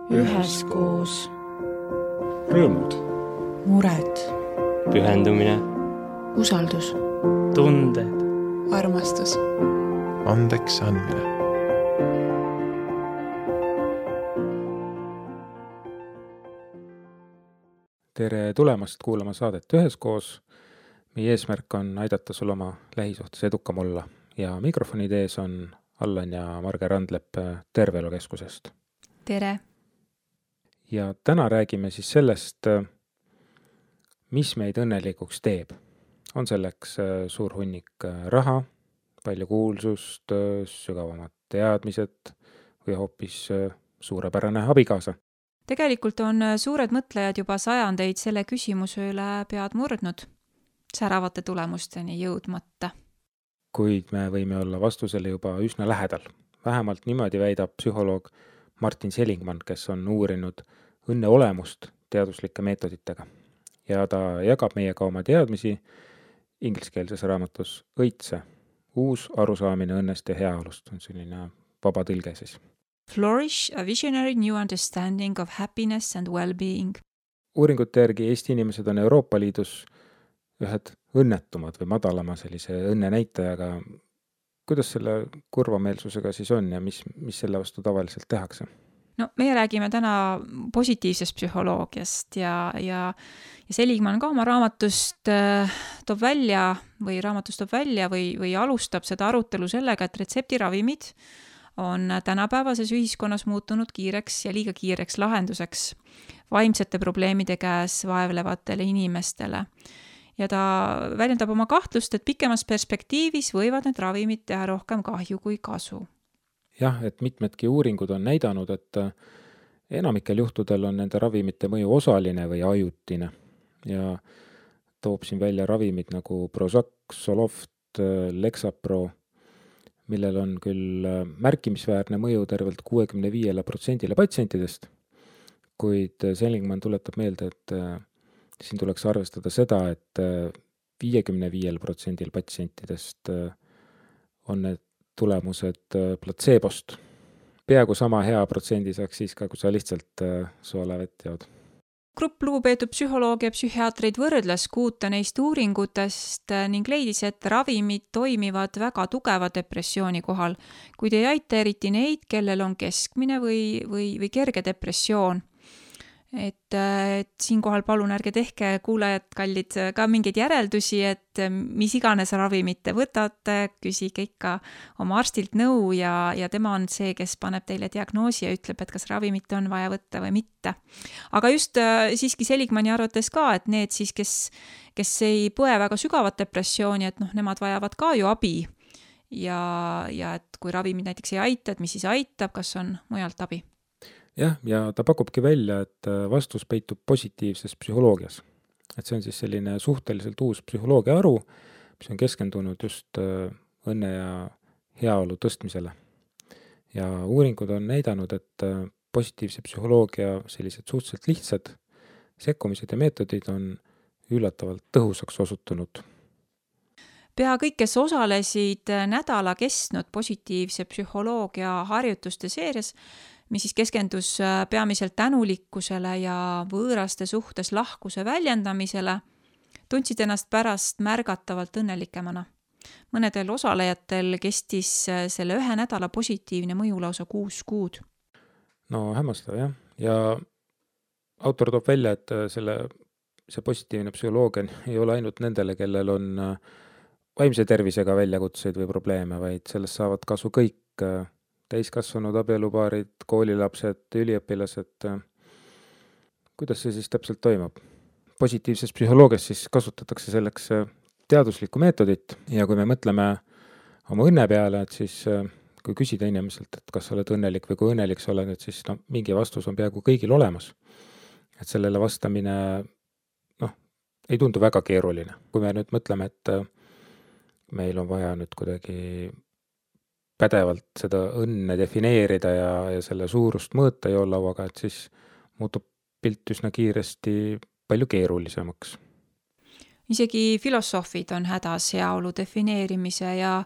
üheskoos. Rõõmud, Mured, pühendumine, usaldus, tunded, armastus. andeks andmine. tere tulemast kuulama saadet Üheskoos. Meie eesmärk on aidata sul oma lähisuhtes edukam olla ja mikrofonide ees on Allan ja Marge Randlepp Terveelukeskusest. Tere! Ja täna räägime siis sellest, mis meid õnnelikuks teeb. On selleks suur hunnik raha, palju kuulsust, sügavamad teadmised või hoopis suurepärane abikaasa. Tegelikult on suured mõtlejad juba sajandeid selle küsimuse üle pead murdnud, säravate tulemusteni jõudmata. Kuid me võime olla vastusele juba üsna lähedal. Vähemalt niimoodi väidab psühholoog Martin Seligman, kes on uurinud õnne olemust teaduslike meetoditega. Ja ta jagab meiega oma teadmisi ingliskeelses raamatus Õitse. Uus arusaamine õnnest ja heaolust on selline vaba tõlge siis. Flourish, a visionary new understanding of happiness and well-being. Uuringute järgi Eesti inimesed on Euroopa Liidus ühed õnnetumad või madalama sellise õnne näitajaga. Kuidas selle kurvameelsusega siis on ja mis selle vastu tavaliselt tehakse? No, meie räägime täna positiivsest psühholoogiast ja Seligman ka oma raamatust toob välja või alustab seda arutelu sellega, et retseptiravimid on tänapäevases ühiskonnas muutunud kiireks ja liiga kiireks lahenduseks vaimsete probleemide käes vaevlevatele inimestele. Ja ta väljendab oma kahtlust, et pikemas perspektiivis võivad need ravimid teha rohkem kahju kui kasu. Jah, et mitmedki uuringud on näidanud, et enamikel juhtudel on nende ravimite mõju osaline või ajutine. Ja toob siin välja ravimid nagu Prozac, Zoloft, Lexapro, millel on küll märkimisväärne mõju tervelt 65% patsientidest, kuid Seligman tuletab meelde, et siin tuleks arvestada seda, et 55% patsientidest on need tulemused platseebost. Peaaegu sama hea protsendi saaks siis ka, kui sa lihtsalt soolavett jood. Grupp lugupeetud psühholoogia ja psühhiaatreid võrdles 6 neist uuringutest ning leidis, et ravimid toimivad väga tugeva depressiooni kohal, kuid ei aita eriti neid, kellel on keskmine või kerge depressioon. Et siinkohal palun ärge tehke, kuulajad kallid, ka mingeid järeldusi, et mis iganes ravimit te võtate, küsige ikka oma arstilt nõu ja tema on see, kes paneb teile diagnoosi ja ütleb, et kas ravimit on vaja võtta või mitte. Aga just siiski Seligmani arvates ka, et need siis, kes ei põe väga sügavat depressiooni, et nemad vajavad ka ju abi ja et kui ravimid näiteks ei aita, et mis siis aitab, kas on mujalt abi? Jah, ja ta pakubki välja, et vastus peitub positiivses psühholoogias. Et see on siis selline suhteliselt uus psühholoogia aru, mis on keskendunud just õnne ja heaolu tõstmisele. Ja uuringud on näidanud, et positiivse psühholoogia sellised suhteliselt lihtsad sekkumised ja meetodid on üllatavalt tõhusaks osutunud. Pea kõik, kes osalesid nädala kestnud positiivse psühholoogia harjutuste seerias, mis siis keskendus peamiselt tänulikkusele ja võõraste suhtes lahkuse väljendamisele, tundsid ennast pärast märgatavalt õnnelikemana. Mõnedel osalejatel kestis selle 1 nädala positiivne mõju lausa 6 kuud. No hämmastav, jah. Ja autor toob välja, et see positiivne psühholoogia ei ole ainult nendele, kellel on vaimse tervisega väljakutseid või probleeme, vaid sellest saavad kasu kõik täiskasvanud abielupaarid, koolilapsed, üliõpilased. Kuidas see siis täpselt toimub? Positiivses psühholoogias siis kasutatakse selleks teaduslikku meetodit ja kui me mõtleme oma õnne peale, et siis kui küsida inimeselt, et kas sa oled õnnelik või kui õnnelik sa oled, et siis mingi vastus on peaaegu kõigil olemas. Et sellele vastamine ei tundu väga keeruline. Kui me nüüd mõtleme, et meil on vaja nüüd kuidagi pädevalt seda õnne defineerida ja selle suurust mõõta joonlauaga, et siis muutub pilt üsna kiiresti palju keerulisemaks. Isegi filosoofid on hädas heaolu defineerimise ja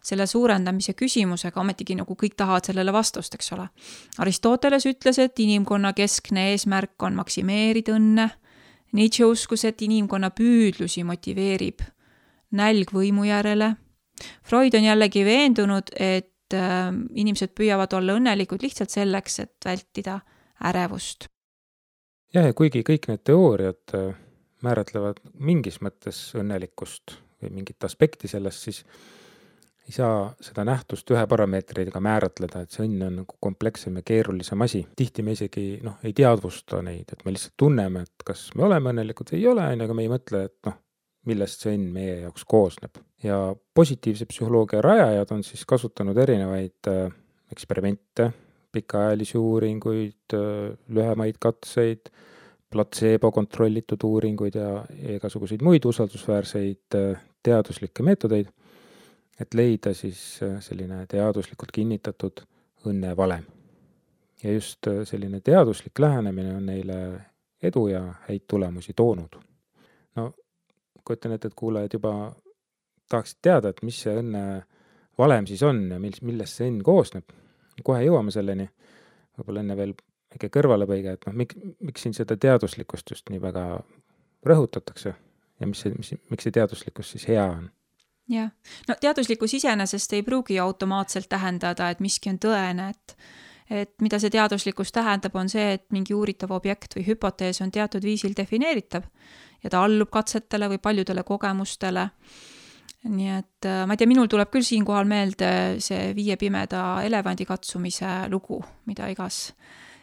selle suurendamise küsimusega, ometigi nagu kõik tahavad sellele vastust, eks ole. Aristoteles ütles, et inimkonna keskne eesmärk on maksimeerida õnne. Nietzsche uskus, et inimkonna püüdlusi motiveerib nälg võimu järele. Freud on jällegi veendunud, et inimesed püüavad olla õnnelikud lihtsalt selleks, et vältida ärevust. Ja kuigi kõik need teooriad määratlevad mingis mõttes õnnelikkust või mingit aspekti sellest, siis ei saa seda nähtust ühe parameetriga määratleda, et see õnn on nagu komplekssem ja keerulisem asi. Tihti me isegi ei teadvusta neid, et me lihtsalt tunneme, et kas me oleme õnnelikud või ei ole, aga me ei mõtle, et millest see õnn meie jaoks koosneb. Ja positiivse psühholoogia rajajad on siis kasutanud erinevaid eksperimente, pikaajalisi uuringuid, lühemaid katseid, platseebo kontrollitud uuringuid ja igasuguseid muid usaldusväärseid teaduslikke meetodeid, et leida siis selline teaduslikult kinnitatud õnnevalem. Ja just selline teaduslik lähenemine on neile edu ja häid tulemusi toonud. Kujutan ette, et kuulajad juba tahaksid teada, et mis see õnnevalem siis on ja millest see õnn koosneb. Kohe jõuame selleni, võib-olla enne veel väike kõrvalepõige, et miks siin seda teaduslikkust just nii väga rõhutatakse ja miks see teaduslikkus siis hea on? Jah, teaduslikkus iseenesest ei pruugi automaatselt tähendada, et miski on tõene, et mida see teaduslikkus tähendab, on see, et mingi uuritav objekt või hüpotees on teatud viisil defineeritav ja ta allub katsetele või paljudele kogemustele. Nii et ma ei tea, minul tuleb küll siinkohal meelde see 5 pimeda elevandi katsumise lugu, mida igas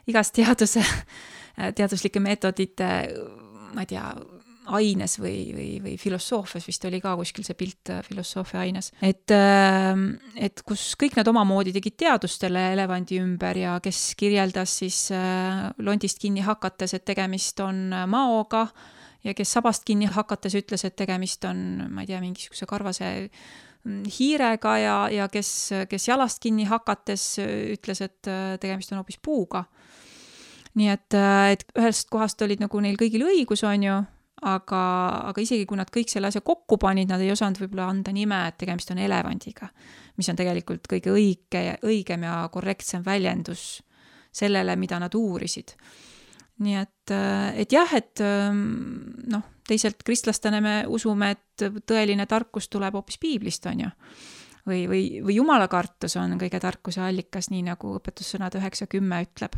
teaduslike meetodite, ma ei tea, aines või filosoofias vist oli ka kuskil see pilt filosoofia aines. Et kus kõik nad omamoodi tegid teadustele elevandi ümber ja kes kirjeldas siis londist kinni hakates, et tegemist on maoga ja kes sabast kinni hakates ütles, et tegemist on, ma ei tea, mingisuguse karvase hiirega ja kes jalast kinni hakates ütles, et tegemist on hoopis puuga. Nii et ühest kohast olid nagu neil kõigil õigus, on ju, aga isegi kui nad kõik selle asja kokku panid, nad ei osanud võib-olla anda nime, et tegemist on elevandiga, mis on tegelikult kõige õigem ja korrektsem väljendus sellele, mida nad uurisid. Nii et jah, teisalt kristlastena me usume, et tõeline tarkus tuleb hoopis piiblist, on ju. Või jumala kartus on kõige tarkuse allikas, nii nagu õpetussõnad 9-10 ütleb.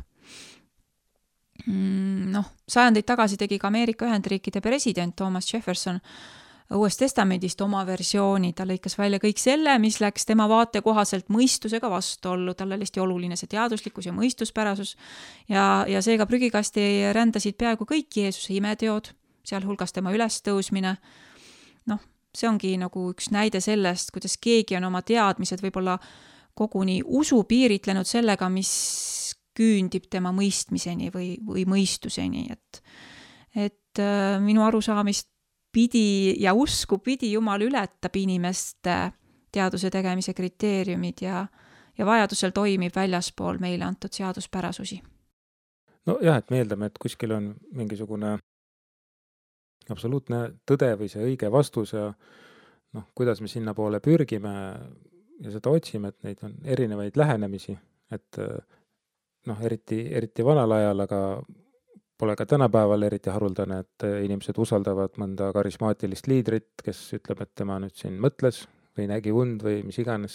Sajandeid tagasi tegi ka Ameerika Ühendriikide president Thomas Jefferson Uuest Testamendist oma versiooni, ta lõikas välja kõik selle, mis läks tema vaate kohaselt mõistusega vastuollu, talle oli hästi oluline see teaduslikkus ja mõistuspärasus ja seega prügikasti rändasid peaaegu kõik Jeesuse imeteod, sealhulgas tema ülestõusmine. See ongi nagu üks näide sellest, kuidas keegi on oma teadmised võib-olla koguni usu piiritlenud sellega, mis küündib tema mõistmiseni või mõistuseni, et minu arusaamist pidi ja usku pidi Jumal ületab inimeste teaduse tegemise kriteeriumid ja vajadusel toimib väljaspool meile antud seaduspärasusi. Jah, et me eeldame, et kuskil on mingisugune absoluutne tõde või see õige vastus ja kuidas me sinna poole pürgime ja seda otsime, et neid on erinevaid lähenemisi, et eriti vanal ajal, aga pole ka tänapäeval eriti haruldane, et inimesed usaldavad mõnda karismaatilist liidrit, kes ütleb, et tema nüüd siin mõtles või nägi und või mis iganes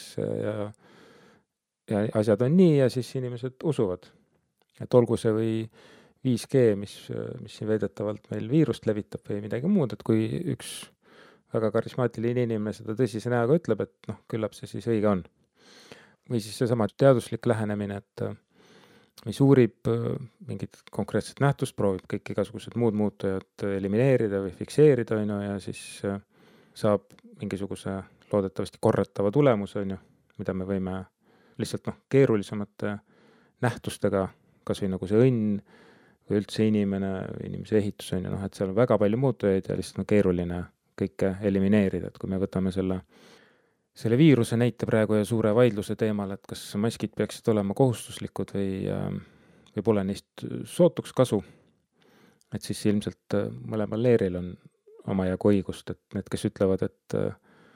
ja asjad on nii ja siis inimesed usuvad. Et olgu see või 5G, mis siin veidetavalt meil viirust levitab või midagi muud, et kui üks väga karismaatiline inimene seda tõsise näoga ütleb, et küllap see siis õige on. Või siis seesama teaduslik lähenemine, et mis uurib mingit konkreetset nähtust, proovib kõik igasugused muud muutujad elimineerida või fikseerida, ja siis saab mingisuguse loodetavasti korratava tulemuse, mida me võime lihtsalt keerulisemate nähtustega, kas või nagu see õnn või üldse inimese ehitus, et seal on väga palju muutujaid ja lihtsalt keeruline kõike elimineerida, et kui me võtame selle viiruse näite praegu ja suure vaidluse teemal, et kas maskid peaksid olema kohustuslikud või pole neist sootuks kasu, et siis ilmselt mõlemal leeril on omajagu õigust, et need, kes ütlevad,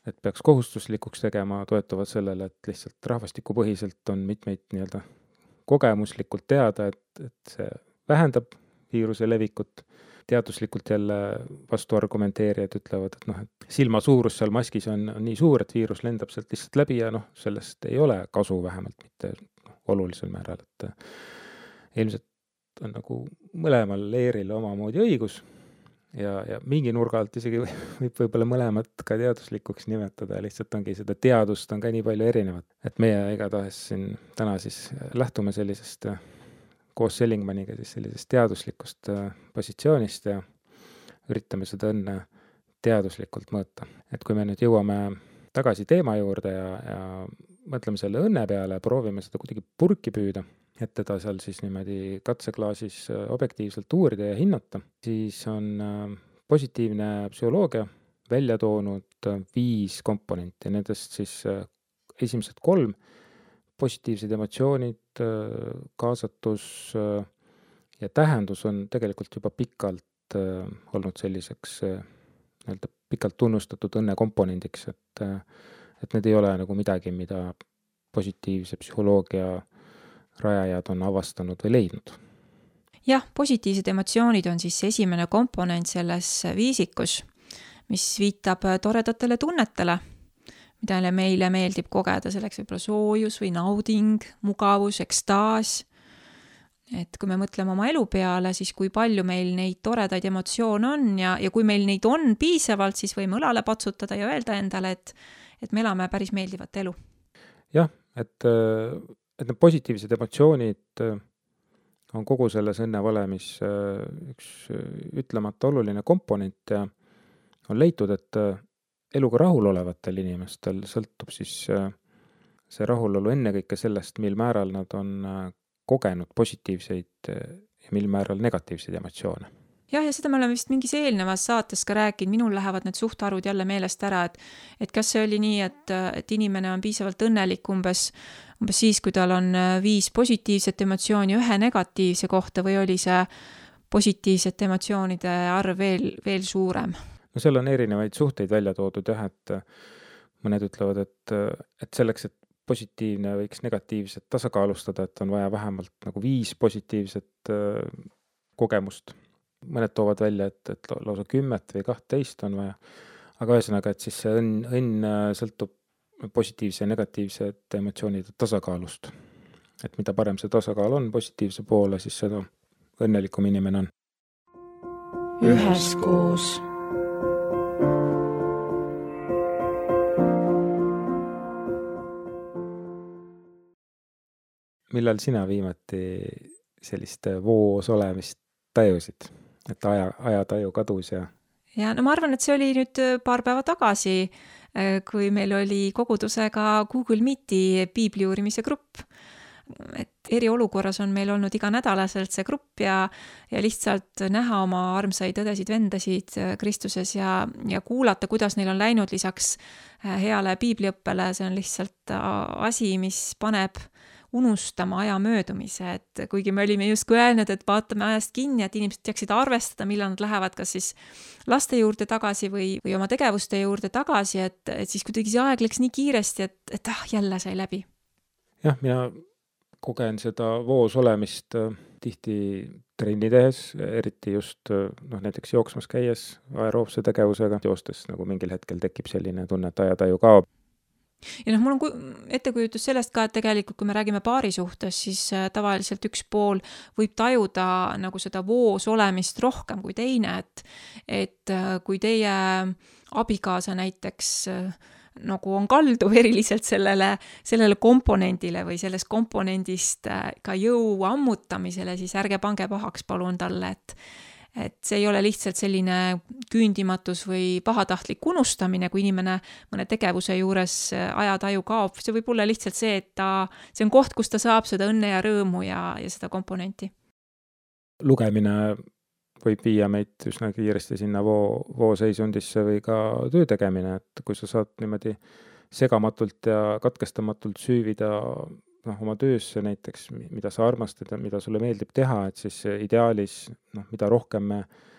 et peaks kohustuslikuks tegema, toetuvad sellele, et lihtsalt rahvastikupõhiselt on mitmeid nii-öelda kogemuslikult teada, et see vähendab viiruse levikut. Teaduslikult jälle vastuargumenteerijad ütlevad, et et silma suurus seal maskis on nii suur, et viirus lendab sealt lihtsalt läbi ja sellest ei ole kasu, vähemalt mitte olulisel määral, et ilmselt on nagu mõlemal leeril omamoodi õigus ja mingi nurga alt isegi võib võib-olla mõlemat ka teaduslikuks nimetada, lihtsalt ongi seda teadust on ka nii palju erinevat, et meie igatahes siin täna siis lähtume sellisest koos Sellingmaniga siis sellisest teaduslikust positsioonist ja üritame seda õnne teaduslikult mõõta. Et kui me nüüd jõuame tagasi teema juurde ja mõtleme selle õnne peale, proovime seda kuidagi purki püüda, et teda seal siis niimoodi katseklaasis objektiivselt uurida ja hinnata, siis on positiivne psühholoogia välja toonud 5 komponenti, nendest siis esimesed 3 positiivsed emotsioonid, kaasatus ja tähendus on tegelikult juba pikalt olnud selliseks pikalt tunnustatud õnne komponendiks, et need ei ole nagu midagi, mida positiivse psühholoogia rajajad on avastanud või leidnud. Jah, positiivsed emotsioonid on siis esimene komponent selles viisikus, mis viitab toredatele tunnetele, mida meile meeldib kogeda, selleks võib-olla soojus või nauding, mugavus, ekstaas. Et kui me mõtleme oma elu peale, siis kui palju meil neid toredaid emotsioone on ja kui meil neid on piisavalt, siis võime õlale patsutada ja öelda endale, et me elame päris meeldivat elu. Jah, et need positiivsed emotsioonid on kogu selles õnnevalemis üks ütlemata oluline komponent ja on leitud, et eluga rahul olevatel inimestel sõltub siis see rahulolu ennekõike sellest, mil määral nad on kogenud positiivseid ja mil määral negatiivseid emotsioone. Jah, ja seda me oleme vist mingis eelnevas saates ka rääkinud, minul lähevad need suhtarvud jälle meelest ära, et kas see oli nii, et inimene on piisavalt õnnelik umbes siis, kui tal on 5 positiivset emotsiooni 1 negatiivse kohta või oli see positiivsete emotsioonide arv veel suurem? No seal on erinevaid suhteid välja toodud jah, et mõned ütlevad, et selleks, et positiivne võiks negatiivset tasakaalustada, et on vaja vähemalt nagu 5 positiivset kogemust. Mõned toovad välja, et lausa 10 või 12 on vaja, aga ühesõnaga, et siis see õnn sõltub positiivse ja negatiivsete emotsioonide tasakaalust. Et mida parem see tasakaal on positiivse poole, siis seda õnnelikum inimene on. Üheskoos. Millal sina viimati sellist voos olemist tajusid, et ajataju kadus ja? Ja no ma arvan, et see oli nüüd paar päeva tagasi, kui meil oli kogudusega Google Meeti piibli uurimise grupp. Et eriolukorras on meil olnud iga nädalaselt see grupp ja lihtsalt näha oma armsaid õdesid-vendasid Kristuses ja kuulata, kuidas neil on läinud lisaks heale piibliõppele. See on lihtsalt asi, mis paneb unustama aja möödumise, et kuigi me olime justkui öelnud, et vaatame ajast kinni, et inimesed teaksid arvestada, millal nad lähevad kas siis laste juurde tagasi või oma tegevuste juurde tagasi, et siis kuidagi see aeg läks nii kiiresti, et jälle sai läbi. Jah, mina kogen seda voos olemist tihti trenni tehes, eriti just näiteks jooksmas käies aeroobse tegevusega, joostes nagu mingil hetkel tekib selline tunne, et ajataju kaob. Ja mul on ettekujutus sellest ka, et tegelikult kui me räägime paari suhtes, siis tavaliselt üks pool võib tajuda nagu seda voos olemist rohkem kui teine, et kui teie abikaasa näiteks nagu on kalduv eriliselt sellele komponendile või sellest komponendist ka jõu ammutamisele, siis ärge pange pahaks palun talle, et see ei ole lihtsalt selline küündimatus või pahatahtlik unustamine, kui inimene mõne tegevuse juures ajataju kaob. See võib olla lihtsalt see, et see on koht, kus ta saab seda õnne ja rõõmu ja seda komponenti. Lugemine võib viia meid üsna kiiresti sinna vooseisundisse või ka töö tegemine, et kui sa saad niimoodi segamatult ja katkestamatult süüvida oma töösse näiteks, mida sa armastad ja mida sulle meeldib teha, et siis ideaalis, mida rohkem me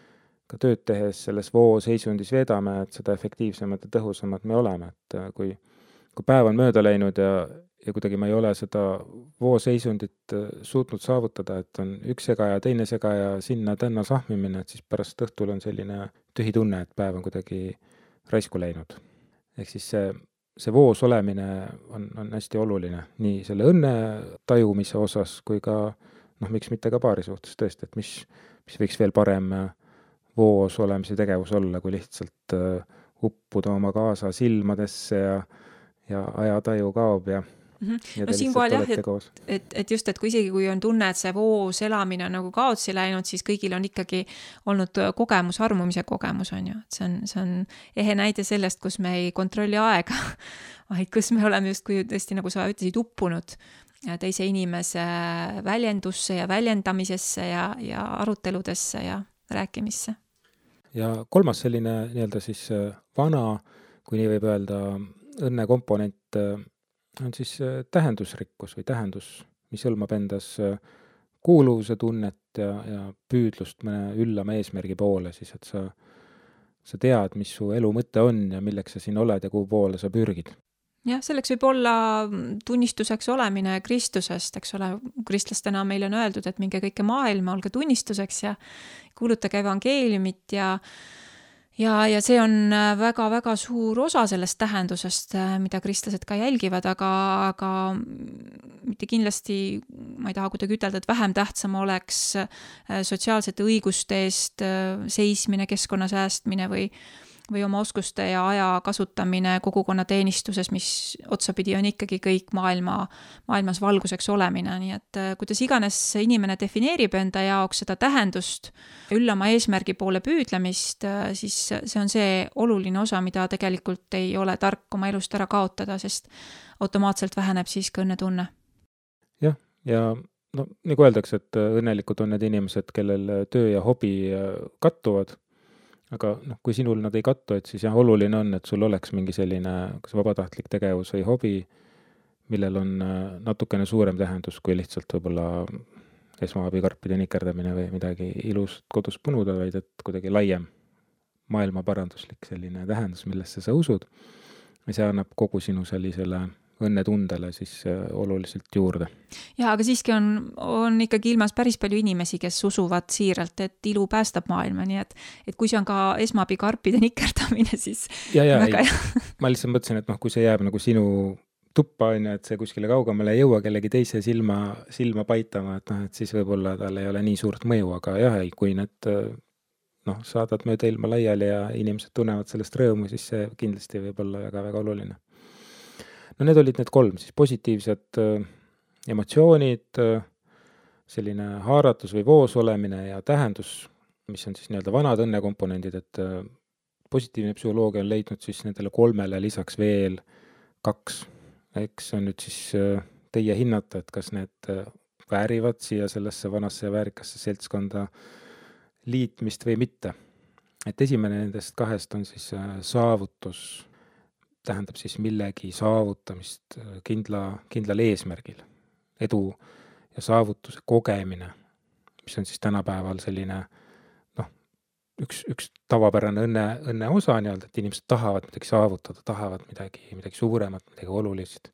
ka tööd tehes selles vooseisundis veedame, et seda efektiivsemad ja tõhusamad me oleme, et kui päev on mööda läinud ja kuidagi ma ei ole seda vooseisundit suutnud saavutada, et on üks segaja, teine segaja sinna-tänna sahmimine, et siis pärast õhtul on selline tühi tunne, et päev on kuidagi raisku läinud. Ehk siis see voos olemine on hästi oluline nii selle õnne tajumise osas kui ka, miks mitte ka paari suhtes tõesti, et mis võiks veel parem voos olemise tegevus olla, kui lihtsalt uppuda oma kaasa silmadesse ja ajataju kaob ja no siinkohal jah, et just, et isegi kui on tunne, et see voos elamine on nagu kaotsi läinud, siis kõigil on ikkagi olnud kogemus, armumise kogemus on ju. See on ehe näide sellest, kus me ei kontrolli aega, vaid kus me oleme justkui tõesti, nagu sa ütlesid, uppunud teise inimese väljendusse ja väljendamisesse ja aruteludesse ja rääkimisse. Ja kolmas selline nii-öelda siis vana, kui nii võib öelda, õnnekomponent on siis tähendusrikkus või tähendus, mis hõlmab endas kuuluvuse tunnet ja püüdlust mõne üllama eesmärgi poole, siis et sa tead, mis su elu mõte on ja milleks sa siin oled ja kuhu poole sa pürgid. Jah, selleks võib olla tunnistuseks olemine Kristusest, eks ole, kristlastena meil on öeldud, et minge kõike maailma, olge tunnistuseks ja kuulutage evangeeliumit ja see on väga-väga suur osa sellest tähendusest, mida kristlased ka jälgivad, aga mitte kindlasti, ma ei taha kuidagi ütelda, et vähem tähtsam oleks sotsiaalsete õiguste eest seismine, keskkonna säästmine või oma oskuste ja aja kasutamine kogukonna teenistuses, mis otsapidi on ikkagi kõik maailmas valguseks olemine. Nii et kuidas iganes inimene defineerib enda jaoks seda tähendust, üllama eesmärgi poole püüdlemist, siis see on see oluline osa, mida tegelikult ei ole tark oma elust ära kaotada, sest automaatselt väheneb siis ka õnnetunne. Jah, ja nagu öeldakse, et õnnelikud on need inimesed, kellel töö ja hobi kattuvad. Aga kui sinul nad ei kattu, et siis jah, oluline on, et sul oleks mingi selline kas vabatahtlik tegevus või hobi, millel on natukene suurem tähendus kui lihtsalt võib-olla esmaabikarpide nikerdamine või midagi ilust kodus punuda, vaid et kuidagi laiem maailmaparanduslik selline tähendus, millesse sa usud. Ja see annab kogu sinu sellisele õnnetundele siis oluliselt juurde. Ja, aga siiski on ikkagi ilmas päris palju inimesi, kes usuvad siiralt, et ilu päästab maailma, nii et kui see on ka esmaabikarpide nikerdamine, siis väga hea. Ma lihtsalt mõtlesin, et kui see jääb nagu sinu tuppa, et see kuskile kaugemale ei jõua kellegi teise silma paitama, et siis võib-olla tal ei ole nii suurt mõju, aga jah, kui need saadad mööda ilma laiali ja inimesed tunnevad sellest rõõmu, siis see kindlasti võib olla väga-väga oluline. Need olid need 3, siis positiivsed emotsioonid, selline haaratus või voos olemine ja tähendus, mis on siis nii-öelda vanad õnnekomponendid, et positiivne psühholoogia on leidnud siis nendele 3 lisaks veel 2. Eks on nüüd siis teie hinnata, et kas need väärivad siia sellesse vanasse ja väärikasse seltskonda liitmist või mitte. Et esimene nendest 2 on siis saavutus, tähendab siis millegi saavutamist kindlal eesmärgil, edu ja saavutuse kogemine, mis on siis tänapäeval selline üks tavapärane õnne osa nii-öelda, et inimesed tahavad midagi saavutada, tahavad midagi suuremat, midagi olulist.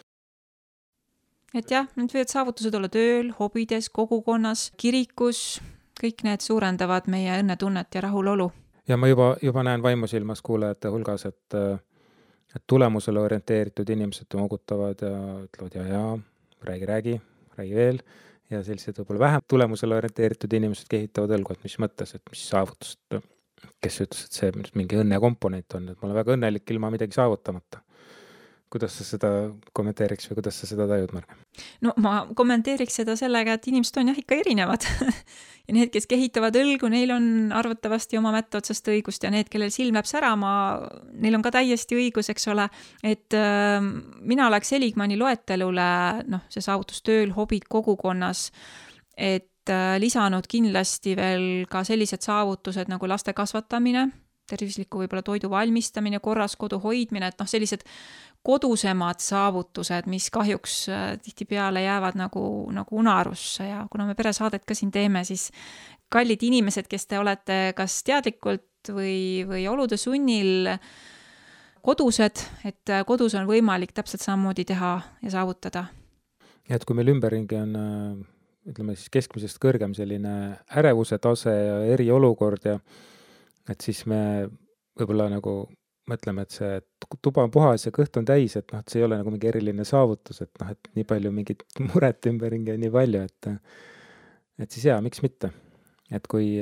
Et jah, need võivad saavutused olla tööl, hobides, kogukonnas, kirikus, kõik need suurendavad meie õnnetunnet ja rahulolu. Ja ma juba näen vaimusilmas kuulajate hulgas, et tulemusele orienteeritud inimesed tõmogutavad ja ütlevad ja räägi veel ja sellised võib-olla vähem tulemusele orienteeritud inimesed kehitavad õlgu, et mis mõttes, et mis saavutust, kes ütles, et see mingi õnnekomponent on, et ma olen väga õnnelik ilma midagi saavutamata. Kuidas sa seda kommenteeriks või kuidas sa seda tajud, Marge? Ma kommenteeriks seda sellega, et inimesed on jah ikka erinevad ja need, kes kehitavad õlgu, neil on arvatavasti oma mätta otsast õigust ja need, kellel silm läheb särama, neil on ka täiesti õigus, eks ole, et mina oleks Seligmani loetelule, see saavutus tööl, hobid kogukonnas, et lisanud kindlasti veel ka sellised saavutused nagu laste kasvatamine, tervisliku võib-olla toidu valmistamine, korras kodu hoidmine, et sellised kodusemad saavutused, mis kahjuks tihtipeale jäävad nagu unarusse ja kuna me peresaadet ka siin teeme, siis kallid inimesed, kes te olete kas teadlikult või olude sunnil kodused, et kodus on võimalik täpselt samamoodi teha ja saavutada. Ja et kui meil ümberringi on, ütleme siis keskmisest kõrgem selline ärevuse tase ja eriolukord ja et siis me võib-olla nagu mõtleme, et see tuba on puhas ja kõht on täis, et et see ei ole nagu mingi eriline saavutus, et et nii palju mingit muret ümberringi on nii palju, et siis miks mitte. Et kui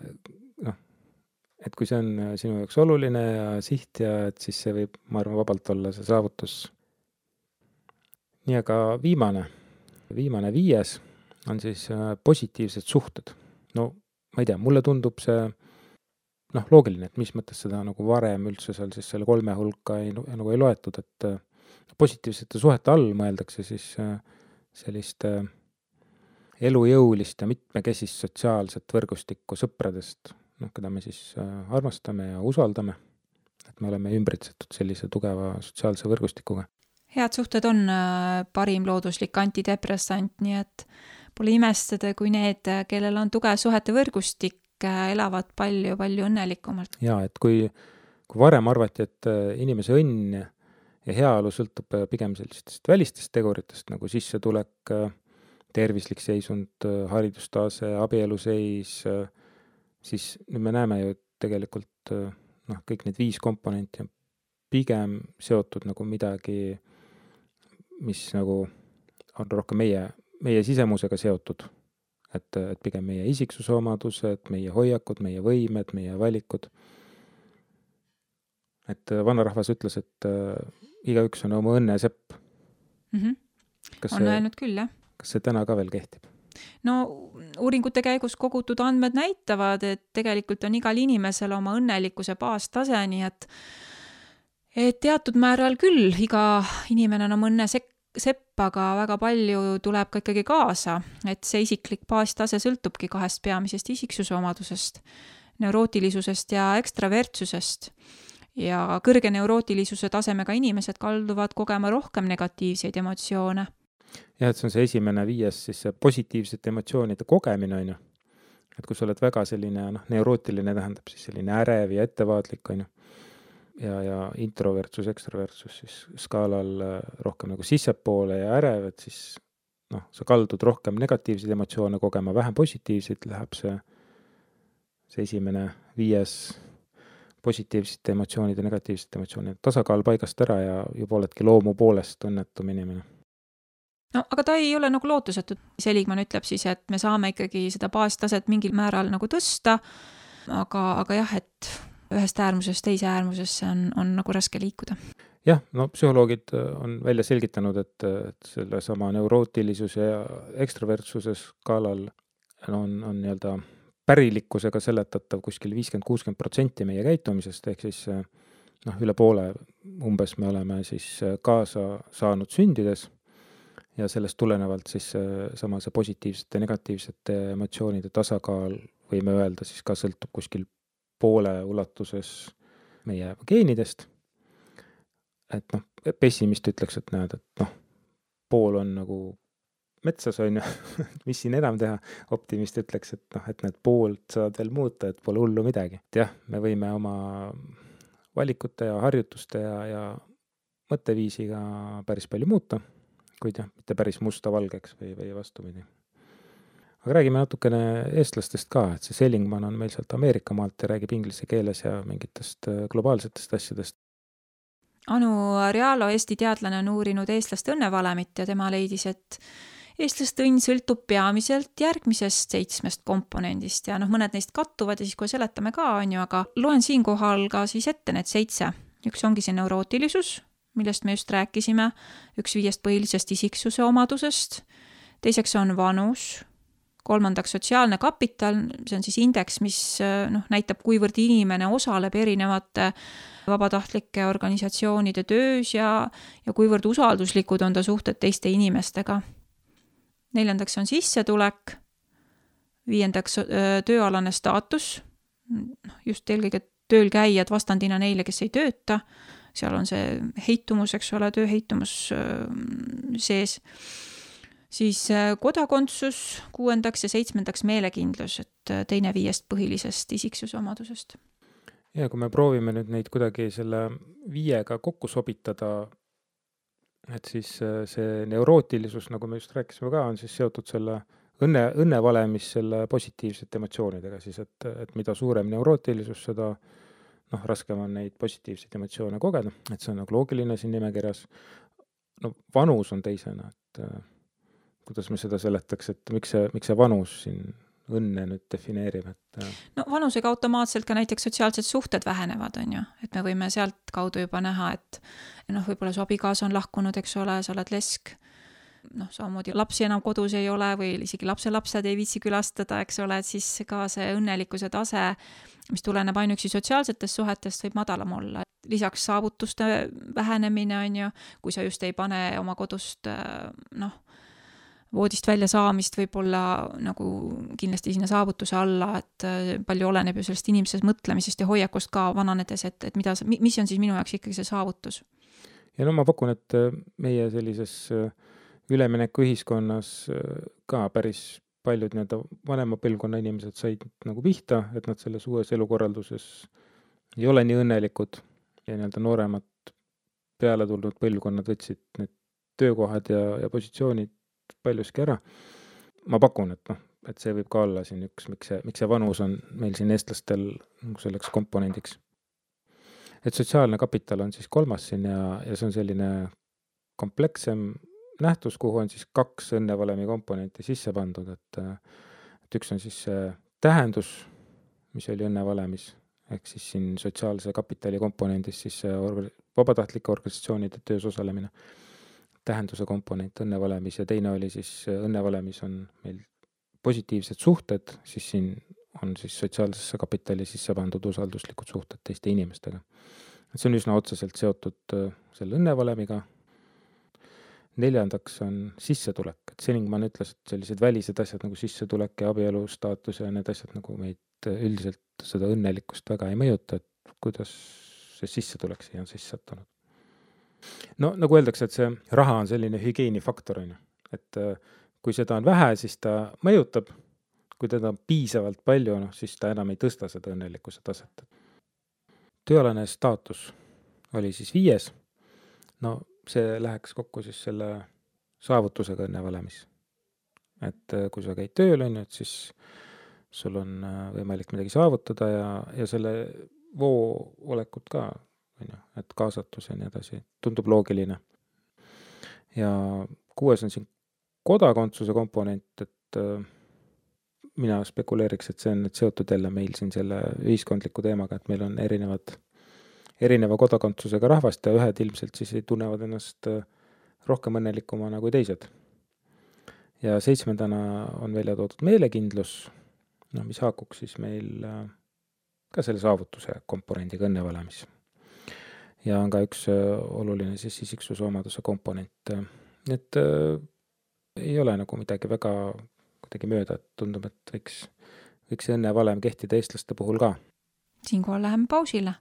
see on sinu jaoks oluline ja siht ja et siis see võib, ma arvan, vabalt olla see saavutus. Nii, aga viimane 5 on siis positiivsed suhted. No ma ei tea, mulle tundub see loogiline, et mis mõttes seda nagu varem üldse seal siis selle 3 hulka nagu ei loetud, et positiivsete suhete all mõeldakse siis sellist elujõulist ja mitmekesist sotsiaalset võrgustikku sõpradest, keda me siis armastame ja usaldame, et me oleme ümbritsetud sellise tugeva sotsiaalse võrgustikuga. Head suhted on parim looduslik antidepressant, nii et pole imestada, kui need, kellel on tugev suhete võrgustik, elavad palju õnnelikumalt. Jaa, et kui varem arvati, et inimese õnn ja heaolu sõltub pigem sellistest välistest teguritest, nagu sissetulek, tervislik seisund, haridustase, abieluseis, siis nüüd me näeme ju tegelikult kõik need 5 komponenti on pigem seotud nagu midagi, mis nagu on rohkem meie sisemusega seotud. Et pigem meie isiksuse omadused, meie hoiakud, meie võimed, meie valikud. Et vanarahvas ütles, et igaüks on oma õnne sepp. On öelnud küll, jah. Kas see täna ka veel kehtib? No uuringute käigus kogutud andmed näitavad, et tegelikult on igal inimesel oma õnnelikkuse baastase, nii et teatud määral küll iga inimene on oma õnne sepp, aga väga palju tuleb ka ikkagi kaasa, et see isiklik baastase sõltubki 2 peamisest isiksuse omadusest, neurootilisusest ja ekstravertsusest. Ja kõrge neurootilisuse tasemega inimesed kalduvad kogema rohkem negatiivseid emotsioone. Ja et see on see esimene 5, siis see positiivsete emotsioonide kogemine on ju. Et kui sa oled väga selline neurootiline, tähendab siis selline ärev ja ettevaatlik on ju. Ja introvertsus, ekstravertsus siis skaalal rohkem nagu sissepoole ja ärev, et siis sa kaldud rohkem negatiivseid emotsioone kogema, vähem positiivseid, läheb see esimene 5 positiivsete emotsioonide, negatiivsete emotsioonide tasakaal paigast ära ja juba oledki loomu poolest õnnetum inimene. No, aga ta ei ole nagu lootusetud. Seligman ütleb siis, et me saame ikkagi seda baastaset mingil määral nagu tõsta, aga jah, et ühest äärmusest teise äärmusesse on nagu raske liikuda. Jah, psühholoogid on välja selgitanud, et selle sama neurootilisuse ja ekstravertsuse skaalal on nii-öelda pärilikkusega seletatav kuskil 50-60% meie käitumisest, ehk siis üle poole umbes me oleme siis kaasa saanud sündides ja sellest tulenevalt siis sama see positiivsete ja negatiivsete emotsioonide tasakaal võime öelda siis ka sõltub kuskil poole ulatuses meie geenidest. Et pessimist ütleks, et näed, et pool on nagu metsas on ju, mis siin enam teha. Optimist ütleks, et need poolt saad veel muuta, et pole hullu midagi. Et jah, me võime oma valikute ja harjutuste ja mõtteviisiga päris palju muuta, kuid jah, mitte päris musta valgeks või vastupidi. Aga räägime natukene eestlastest ka, et see Seligman on meil sealt Ameerika maalt ja räägib inglise keeles ja mingitest globaalsetest asjadest. Anu Realo, Eesti teadlane, on uurinud eestlaste õnnevalemit ja tema leidis, et eestlaste õnn sõltub peamiselt järgmisest 7 komponendist ja mõned neist kattuvad ja siis kui seletame ka, aga loen siinkohal ka siis ette need 7. Üks ongi see neurootilisus, millest me just rääkisime, üks 5 põhilisest isiksuse omadusest, teiseks on vanus, 3. sotsiaalne kapital, see on siis indeks, mis näitab, kuivõrd inimene osaleb erinevate vabatahtlike organisatsioonide töös ja kuivõrd usalduslikud on ta suhted teiste inimestega. 4. on sissetulek, 5. tööalane staatus, just eelkõige tööl käijad vastandina neile, kes ei tööta, seal on see heitumus, eks ole, tööheitumus sees. Siis kodakondsus 6. ja 7. meelekindlus, et teine 5 põhilisest isiksuse omadusest. Ja kui me proovime nüüd neid kuidagi selle 5 kokku sobitada, et siis see neurootilisus, nagu me just rääkisime ka, on siis seotud selle õnnevalemis selle positiivsete emotsioonidega siis, et mida suurem neurootilisus, seda raskem on neid positiivseid emotsioone kogeda, et see on nagu loogiline siin nimekirjas. Vanus on teisena, et kuidas me seda seletaks, et miks see vanus siin õnne nüüd defineerib, et vanusega automaatselt ka näiteks sotsiaalsed suhted vähenevad, on ju, et me võime sealt kaudu juba näha, et võib-olla su abikaasa on lahkunud, eks ole, sa oled lesk, samamoodi lapsi enam kodus ei ole või isegi lapselapsed ei viitsi külastada, eks ole, et siis ka see õnnelikkuse tase, mis tuleneb ainuüksi sotsiaalsetest suhetest, võib madalam olla. Lisaks saavutuste vähenemine, on ju, kui sa just ei pane oma kodust voodist välja saamist võib-olla nagu kindlasti sinna saavutuse alla, et palju oleneb ju sellest inimesest mõtlemisest ja hoiakust ka vananedes, et mis on siis minu jaoks ikkagi see saavutus? Ja ma pakun, et meie sellises ülemineku ühiskonnas ka päris paljud vanema põlvkonna inimesed said nagu pihta, et nad selles uues elukorralduses ei ole nii õnnelikud ja nooremad peale tulnud põlvkonnad võtsid need töökohad ja positsioonid paljuski ära. Ma pakun, et see võib ka olla siin üks, miks see vanus on meil siin eestlastel selleks komponendiks. Et sotsiaalne kapital on siis 3. siin ja see on selline komplekssem nähtus, kuhu on siis 2 õnnevalemi komponenti sisse pandud, et üks on siis see tähendus, mis oli õnnevalemis, ehk siis siin sotsiaalse kapitali komponendis siis vabatahtlike organisatsioonide töös osalemine, tähenduse komponent õnnevalemis ja teine oli siis õnnevalemis on meil positiivsed suhted, siis siin on siis sotsiaalsesse kapitali sisse pandud usalduslikud suhted teiste inimestega. See on üsna otseselt seotud selle õnnevalemiga. 4. on sissetulek, et Seningmann ütles, et sellised välised asjad nagu sissetulek ja abielu staatus ja need asjad nagu meid üldiselt seda õnnelikkust väga ei mõjuta, et kuidas see sissetulek siia on sisse sattunud. Nagu öeldakse, et see raha on selline hügieenifaktor, et kui seda on vähe, siis ta mõjutab, kui teda on piisavalt palju, siis ta enam ei tõsta seda õnnelikkuse taset. Tööalane staatus oli siis 5. See läheks kokku siis selle saavutusega õnnevalemis. Et kui sa käid tööl, siis sul on võimalik midagi saavutada ja selle voo olekut ka, et kaasatus ja nii edasi, tundub loogiline. Ja 6. on siin kodakondsuse komponent, et mina spekuleeriks, et see on nüüd seotud jälle meil siin selle ühiskondliku teemaga, et meil on erineva kodakondsusega rahvast ja ühed ilmselt siis tunnevad ennast rohkem õnnelikumana kui teised. Ja 7. on välja toodud meelekindlus, mis haakuks siis meil ka selle saavutuse komponendiga õnnevalemis. Ja on ka üks oluline siis isiksuse omaduse komponent. Et ei ole nagu midagi väga kuidagi mööda, et tundub, et võiks see õnnevalem kehtida eestlaste puhul ka. Siinkohal läheme pausile.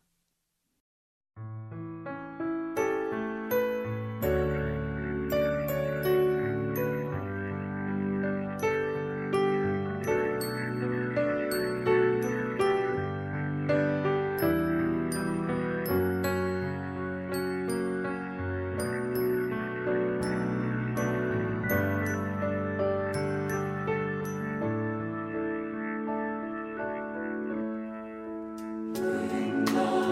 Lord.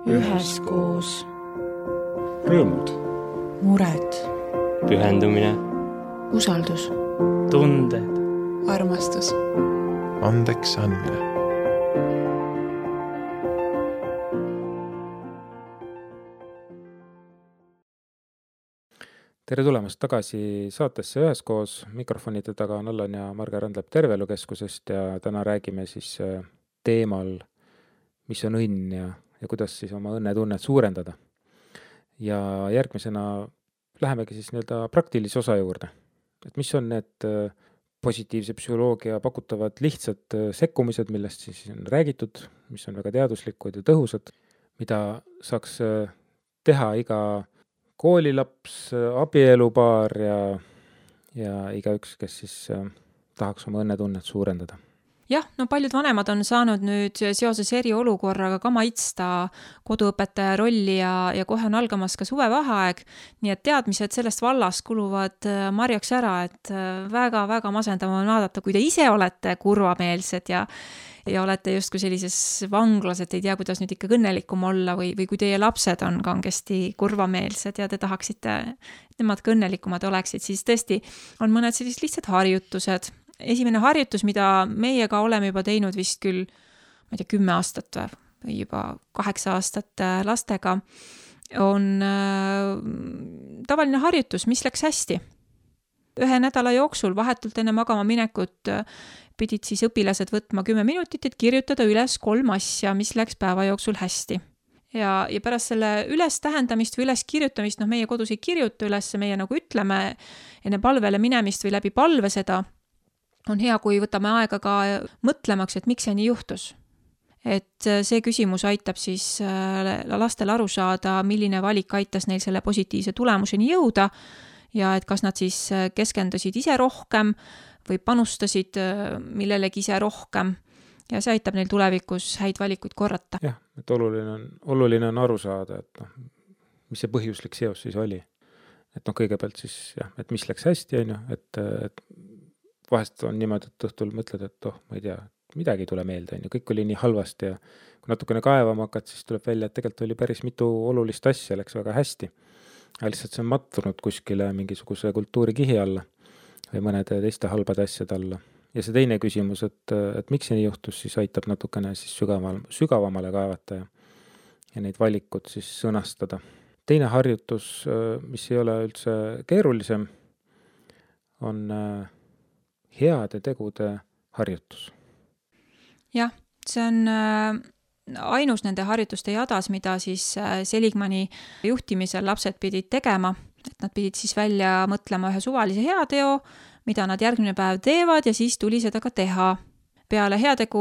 üheskoos, rõõmud, mured, pühendumine, usaldus, tunded, armastus, andeks andmine, tere tulemast tagasi saatesse Üheskoos. Mikrofonide taga on Allan ja Marge Randlep Terveelukeskusest ja täna räägime siis teemal, mis on õnn ja kuidas siis oma õnnetunnet suurendada. Ja järgmisena lähemegi siis praktilise osa juurde. Et mis on need positiivse psühholoogia pakutavad lihtsad sekkumised, millest siis on räägitud, mis on väga teaduslikud ja tõhusad, mida saaks teha iga koolilaps, abielupaar ja igaüks, kes siis tahaks oma õnnetunnet suurendada. Jah, no paljud vanemad on saanud nüüd seoses eriolukorraga ka maitsta koduõpetaja rolli ja kohe on algamas ka suvevaheaeg, nii et teadmised sellest vallast kuluvad marjaks ära, et väga-väga masendav on vaadata, kui te ise olete kurvameelsed ja olete justkui sellises vanglas, et ei tea, kuidas nüüd ikka õnnelikum olla või kui teie lapsed on kangesti kurvameelsed ja te tahaksite, et nemad ka õnnelikumad oleksid, siis tõesti on mõned sellised lihtsad harjutused. Esimene harjutus, mida meiega oleme juba teinud vist küll, ma ei tea, 10 aastat või juba 8 aastat lastega, on tavaline harjutus, mis läks hästi. 1 nädala jooksul vahetult enne magama minekut pidid siis õpilased võtma 10 minutit, et kirjutada üles 3 asja, mis läks päeva jooksul hästi. Ja pärast selle üles tähendamist või üles kirjutamist, meie kodus ei kirjuta üles, meie nagu ütleme enne palvele minemist või läbi palve seda, on hea, kui võtame aega ka mõtlemaks, et miks see nii juhtus. Et see küsimus aitab siis lastel aru saada, milline valik aitas neil selle positiivse tulemuseni jõuda ja et kas nad siis keskendusid ise rohkem või panustasid millelegi ise rohkem ja see aitab neil tulevikus häid valikuid korrata. Jah, et oluline on aru saada, et mis see põhjuslik seos siis oli. Et kõigepealt siis jah, et mis läks hästi, et vahest on niimoodi, et õhtul mõtled, et ma ei tea, midagi ei tule meelde, kõik oli nii halvasti ja kui natukene kaevama hakad, siis tuleb välja, et tegelikult oli päris mitu olulist asja, läks väga hästi. Ja lihtsalt see on mattunud kuskile mingisuguse kultuurikihi alla või mõnede teiste halbade asjade alla. Ja see teine küsimus, et miks see nii juhtus, siis aitab natukene siis sügavamale kaevata ja neid valikut siis sõnastada. Teine harjutus, mis ei ole üldse keerulisem, on heade tegude harjutus. Jah, see on ainus nende harjutuste jadas, mida siis Seligmani juhtimisel lapsed pidid tegema, et nad pidid siis välja mõtlema ühe suvalise heateo, mida nad järgmine päev teevad ja siis tuli seda ka teha. Peale heategu,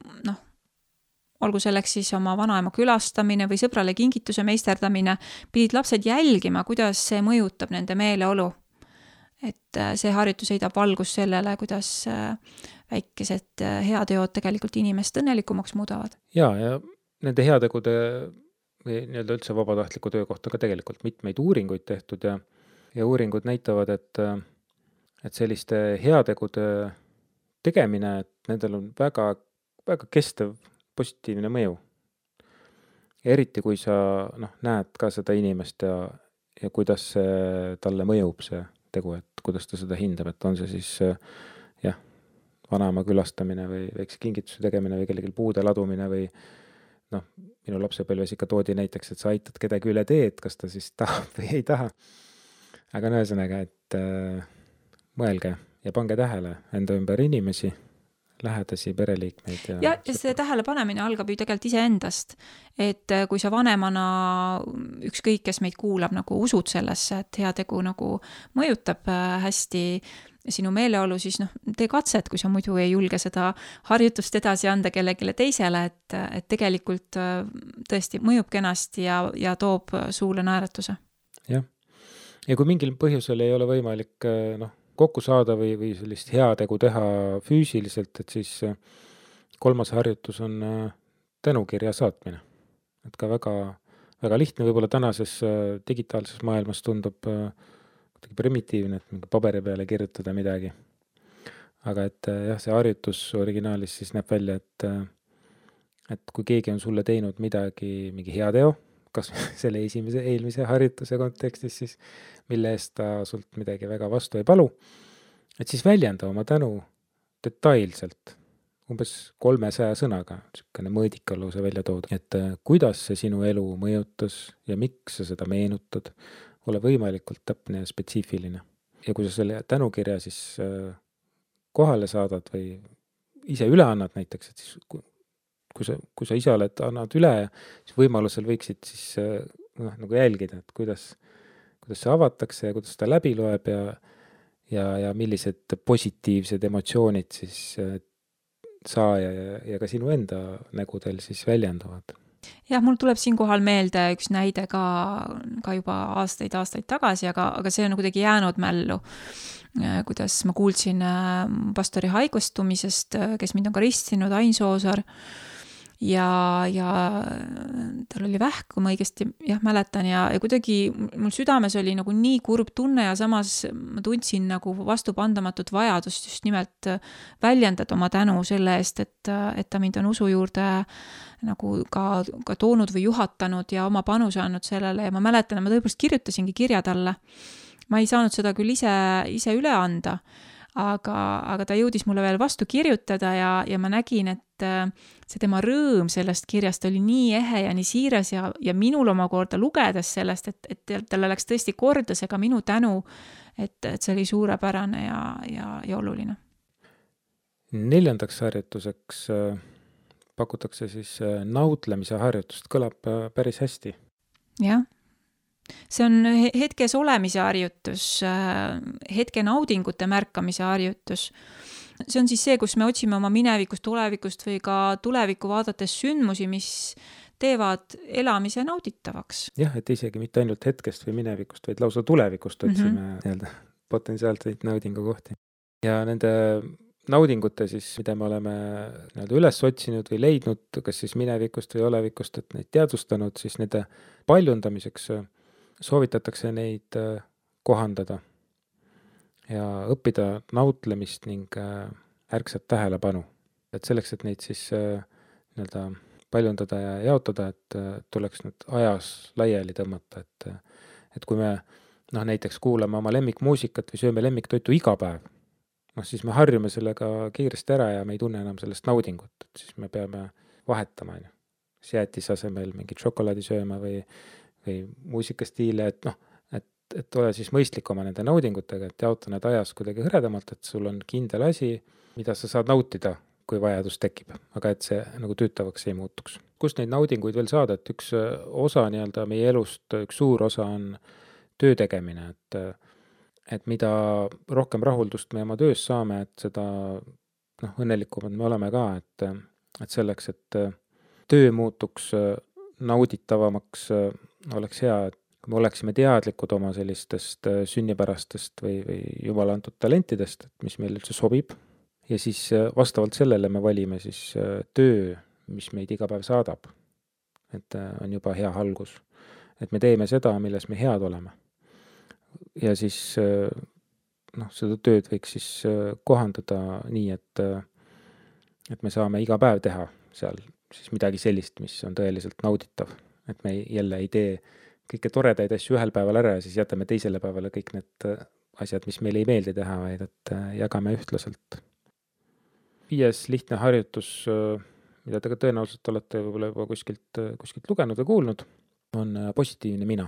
olgu selleks siis oma vanaema külastamine või sõbrale kingituse meisterdamine, pidid lapsed jälgima, kuidas see mõjutab nende meeleolu. Et see harjutus heidab valgust sellele, kuidas väikesed heateod tegelikult inimest õnnelikumaks muudavad. Ja nende heategude või üldse vabatahtliku töö kohta ka tegelikult mitmeid uuringuid tehtud ja uuringud näitavad, et selliste heategude tegemine, et nendel on väga, väga kestev positiivne mõju. Eriti kui sa näed ka seda inimest ja kuidas talle mõjub see tegu, et kuidas ta seda hindab, et on see siis vanaema külastamine või väikse kingituse tegemine või kellelgi puude ladumine või minu lapsepõlves ikka toodi näiteks, et sa aitad kedagi üle teed, kas ta siis tahab või ei taha. Aga ühesõnaga, et mõelge ja pange tähele enda ümber inimesi, lähedasi, pereliikmeid. Ja see tähele panemine algab ju tegelikult iseendast, et kui sa vanemana ükskõik, kes meid kuulab, usud sellesse, et heategu mõjutab hästi sinu meeleolu, siis tee katset, kui sa muidu ei julge seda harjutust edasi anda kellelegi teisele, et tegelikult tõesti mõjub kenasti ja toob suule naeratuse. Jah. Ja kui mingil põhjusel ei ole võimalik kokku saada või sellist heategu teha füüsiliselt, et siis 3. harjutus on tänukirja saatmine. Et ka väga, väga lihtne, võib-olla tänases digitaalses maailmas tundub primitiivne, et mingi paberi peale kirjutada midagi. Aga et jah, see harjutus originaalis siis näeb välja, et kui keegi on sulle teinud midagi, mingi hea teo, kas selle eelmise harjutuse kontekstis siis, mille eest ta sult midagi väga vastu ei palu, et siis väljenda oma tänu detailselt, umbes 300 sõnaga, niisugune mõõdikaluse välja toodud, et kuidas see sinu elu mõjutas ja miks sa seda meenutad, ole võimalikult täpne ja spetsiifiline. Ja kui sa selle tänukirja siis kohale saadad või ise üle annad näiteks, et siis kui sa ise annad üle, siis võimalusel võiksid siis nagu jälgida, et kuidas see avatakse ja kuidas ta läbi loeb ja millised positiivsed emotsioonid siis saaja ja ka sinu enda nägudel siis väljenduvad. Jah, mul tuleb siinkohal meelde üks näide ka juba aastaid tagasi, aga see on kuidagi jäänud mällu, kuidas ma kuulsin pastori haigestumisest, kes mind on ka ristinud, Ain Soosaar, ja tal oli vähk, kui ma õigesti mäletan, ja kuidagi mul südames oli nagu nii kurb tunne ja samas ma tundsin nagu vastupandamatut vajadust just nimelt väljendada oma tänu selle eest, et ta mind on usu juurde nagu ka toonud või juhatanud ja oma panuse andnud sellele ja ma mäletan, ma tõepoolest kirjutasingi kirja talle. Ma ei saanud seda küll ise üle anda, aga ta jõudis mulle veel vastu kirjutada ja ma nägin, et see tema rõõm sellest kirjast oli nii ehe ja nii siiras ja minul omakorda lugedes sellest, et talle läks tõesti korda see ka minu tänu, et see oli suurepärane ja oluline. 4. harjutuseks pakutakse siis nautlemise harjutust, kõlab päris hästi. Jah. See on hetkes olemise harjutus, hetke naudingute märkamise harjutus. See on siis see, kus me otsime oma minevikust, tulevikust või ka tulevikku vaadates sündmusi, mis teevad elamise nauditavaks. Jah, et isegi mitte ainult hetkest või minevikust, vaid lausa tulevikust otsime potentsiaalseid naudingukohti. Ja nende naudingute siis, mida me oleme üles otsinud või leidnud, kas siis minevikust või olevikust, et neid teadvustanud, siis nende paljundamiseks soovitatakse neid kohandada ja õppida nautlemist ning ärksat tähelepanu. Et selleks, et neid siis paljundada ja jaotada, et tuleks nüüd ajas laiali tõmmata, et kui me näiteks kuulame oma lemmikmuusikat või sööme lemmiktoitu iga päev, siis me harjume sellega kiiresti ära ja me ei tunne enam sellest naudingut, et siis me peame vahetama jäätise asemel mingit šokolaadi sööma või muusikastiile, et ole siis mõistlik oma nende naudingutega, et jaota need ajas kuidagi hõredamalt, et sul on kindel asi, mida sa saad nautida, kui vajadus tekib, aga et see nagu tüütavaks ei muutuks. Kust neid naudinguid veel saada, et üks osa meie elust, üks suur osa on töö tegemine, et mida rohkem rahuldust me oma töös saame, et seda õnnelikumad me oleme ka, et selleks, et töö muutuks nauditavamaks, oleks hea, et kui me oleksime teadlikud oma sellistest sünnipärastest või Jumala antud talentidest, mis meil üldse sobib, ja siis vastavalt sellele me valime siis töö, mis meid iga päev saadab. Et on juba hea algus. Et me teeme seda, milles me head oleme. Ja siis seda tööd võiks siis kohandada nii, et me saame iga päev teha seal siis midagi sellist, mis on tõeliselt nauditav. Et me jälle ei tee kõike toredaid asju ühel päeval ära ja siis jätame teisele päevale kõik need asjad, mis meile ei meeldi teha, vaid et jagame ühtlaselt. 5. lihtne harjutus, mida te ka tõenäoliselt olete võib-olla juba kuskilt lugenud ja kuulnud, on positiivne mina.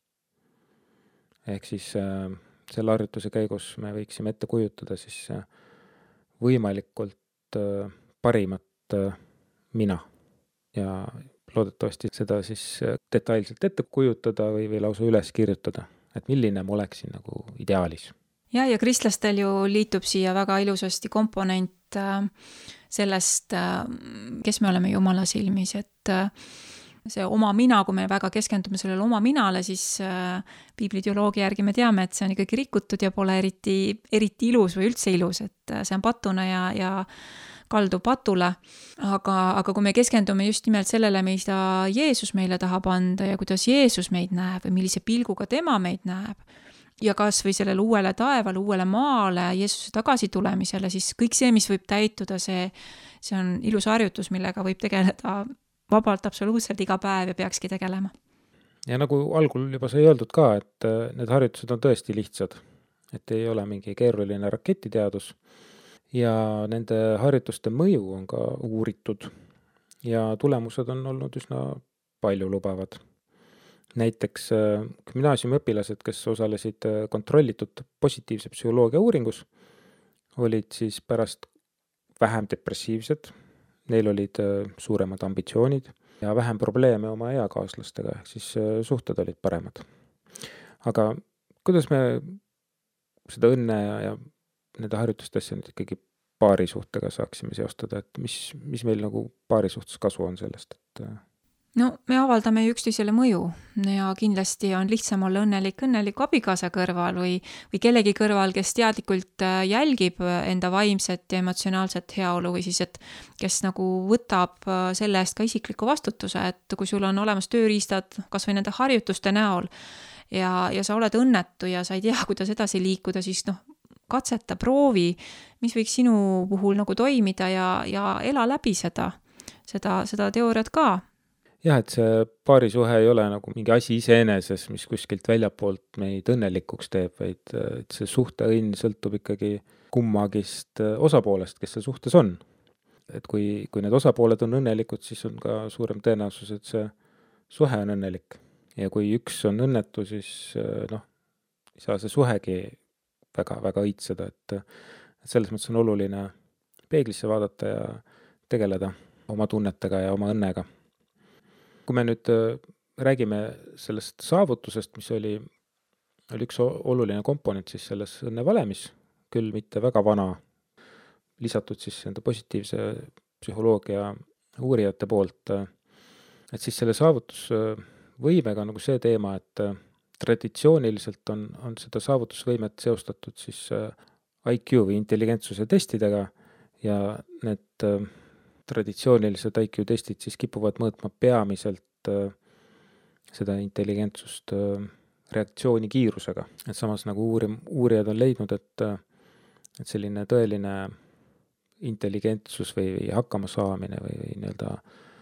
Ehk siis selle harjutuse käigus me võiksime ette kujutada siis võimalikult parimat mina ja loodetavasti seda siis detailselt ette kujutada või lausa üles kirjutada, et milline ma oleksin nagu ideaalis. Ja kristlastel ju liitub siia väga ilusasti komponent sellest, kes me oleme Jumala silmis, et see oma mina, kui me väga keskendume sellele oma minale, siis piiblideoloogia järgi me teame, et see on ikkagi rikutud ja pole eriti ilus või üldse ilus, et see on patune ja kaldub patule, aga kui me keskendume just nimelt sellele, mida Jeesus meile tahab anda ja kuidas Jeesus meid näeb või millise pilguga tema meid näeb ja kas või sellele uuele taevale, uuele maale, Jeesuse tagasitulemisele, siis kõik see, mis võib täituda, see see on ilus harjutus, millega võib tegeleda vabalt absoluutselt iga päev ja peakski tegelema. Ja nagu algul juba sai öeldud ka, et need harjutused on tõesti lihtsad, et ei ole mingi keeruline raketiteadus ja nende harjutuste mõju on ka uuritud ja tulemused on olnud üsna palju lubavad. Näiteks gümnaasiumiõpilased, kes osalesid kontrollitud positiivse psühholoogia uuringus, olid siis pärast vähem depressiivsed, neil olid suuremad ambitsioonid ja vähem probleeme oma eakaaslastega, ehk siis suhted olid paremad. Aga kuidas me seda õnne ja nende harjutuste asja nüüd ikkagi paarisuhtega saaksime seostada, et mis meil nagu paarisuhtes kasu on sellest, et No me avaldame ju üksteisele mõju ja kindlasti on lihtsam olla õnnelik abikaasa kõrval või kellegi kõrval, kes teadlikult jälgib enda vaimset ja emotsionaalset heaolu või siis, et kes nagu võtab selle eest ka isikliku vastutuse, et kui sul on olemas tööriistad kas või nende harjutuste näol ja sa oled õnnetu ja sa ei tea, kuidas edasi liikuda, siis katseta, proovi, mis võiks sinu puhul nagu toimida ja ela läbi seda teooriat ka. Jah, et see paarisuhe ei ole nagu mingi asi iseeneses, mis kuskilt väljapoolt meid õnnelikuks teeb, vaid et see suhteõnn sõltub ikkagi kummagist osapoolest, kes see suhtes on. Et kui need osapooled on õnnelikud, siis on ka suurem tõenäosus, et see suhe on õnnelik. Ja kui üks on õnnetu, siis ei saa see suhegi väga õitseda, et selles mõttes on oluline peeglisse vaadata ja tegeleda oma tunnetega ja oma õnnega. Kui me nüüd räägime sellest saavutusest, mis oli üks oluline komponent siis selles õnnevalemis, küll mitte väga vana, lisatud siis enda positiivse psühholoogia uurijate poolt, et siis selle saavutusvõimega on nagu see teema, et traditsiooniliselt on seda saavutusvõimet seostatud siis IQ või intelligentsuse testidega ja need traditsioonilised IQ testid siis kipuvad mõõtma peamiselt seda intelligentsust reaktsiooni kiirusega. Et samas nagu uurijad on leidnud, et selline tõeline intelligentsus või hakkama saamine või nii-öelda